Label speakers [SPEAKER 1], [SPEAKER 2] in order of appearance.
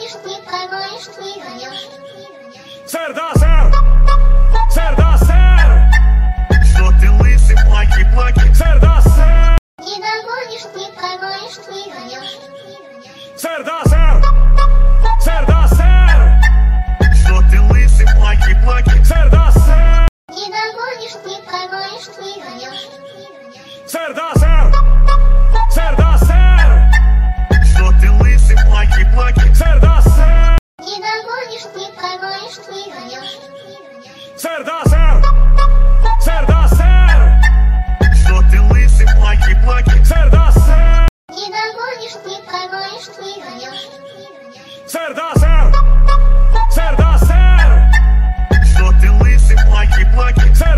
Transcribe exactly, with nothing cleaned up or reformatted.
[SPEAKER 1] гонишь, не поймаешь, не гонешь.
[SPEAKER 2] Сэр, да, сэр! Сэр, да, сэр!
[SPEAKER 3] Что ты лысый, плаки-плаки?
[SPEAKER 2] Сэр, да, сэр!
[SPEAKER 1] Не догонишь, не поймаешь, не гонешь.
[SPEAKER 2] Сэр, да, сэр! Сэр, да, сэр!
[SPEAKER 3] Что ты лысый, плаки-плаки?
[SPEAKER 2] Сэр, да, сэр!
[SPEAKER 1] Не догонишь, не поймаешь, не гонешь.
[SPEAKER 2] Сэр, да, сэр! Сэр, да, сэр!
[SPEAKER 3] Что ты лысый, плаки-плаки?
[SPEAKER 2] Сэр, да, сэр!
[SPEAKER 1] Не догонишь, не поймаешь, не гонешь.
[SPEAKER 2] Сэр, да, сэр! Сэр, да, сэр!
[SPEAKER 3] Что ты лысый, плаки-плаки?
[SPEAKER 2] Сэр, да, сэр!
[SPEAKER 1] Не догонишь, не поймаешь, не гонешь.
[SPEAKER 2] Сэр, да, сэр! Сэр, да, сэр!
[SPEAKER 3] Что ты лысый, плаки-плаки?
[SPEAKER 2] Сэр,